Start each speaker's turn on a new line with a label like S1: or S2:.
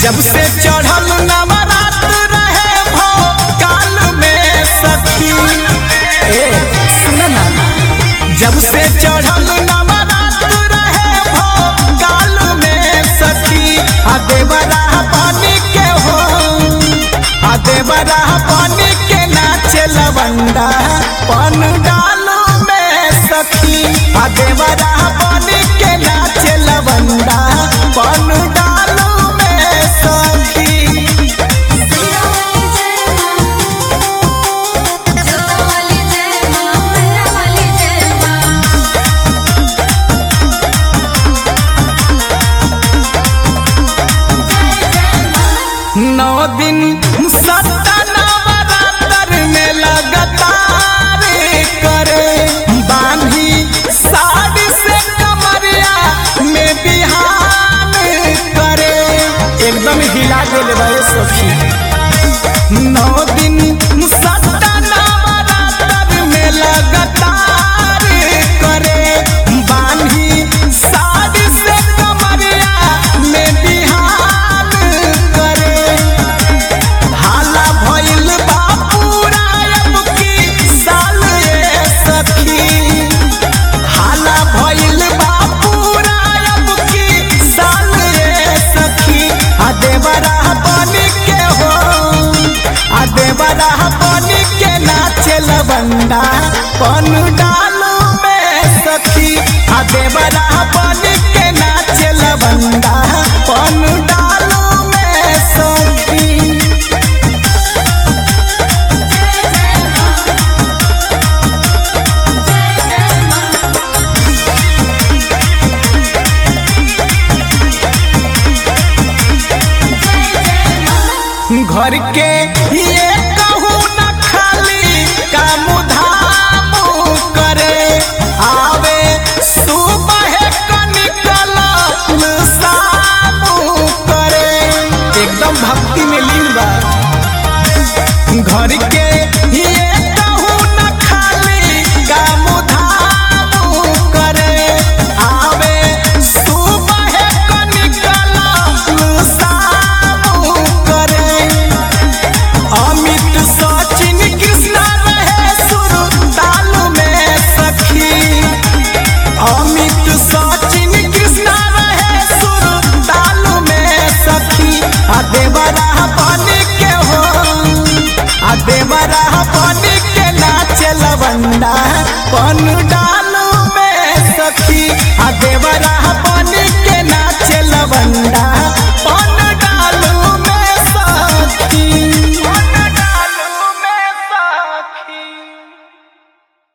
S1: जब से चढ़ल नवरात रहे भो काल में सखी सुन ना जब से चढ़ल नवरात रहे भो काल में सखी देवरा पानी के हो देवरा पानी के नाचे लवंडा पन डालो में सखी देवरा पानी के नाचे लवंडा पन डालो में सखी नौ दिन सत्ता नवरात्र में लगातार करे बांधी साड़ी से कमरिया में बिहान करे एकदम हिला देले भाई सखी। 9 दिन सत्ता नवरात्र में लगातार करे बांधी साड़ी से कमरिया में बिहान करे हाला भइल बा पूरा अब की साल ये सखी हाला भइल बा पूरा अब की साल ये सखी देवरा पानी के हो देवरा पानी के नाचे लवंडा पन डालो में सखी देवरा पानी के नाचे लवंडा पन डालो में सखी। घर के ये कहूँ न खाली काम धाम करे आवे सुबह क निकल शाम करे एकदम भक्ति में लीन बा। घर के ये कहूँ न खाली काम धाम करे आवे सुबह क निकल शाम करे अमित सचिन कृष्णा रहे सुर ताल में सखी अमित सचिन कृष्णा रहे सुर ताल में सखी देवरा पानी के हो देवरा पानी के नाचे लवंडा पन डालो में सखी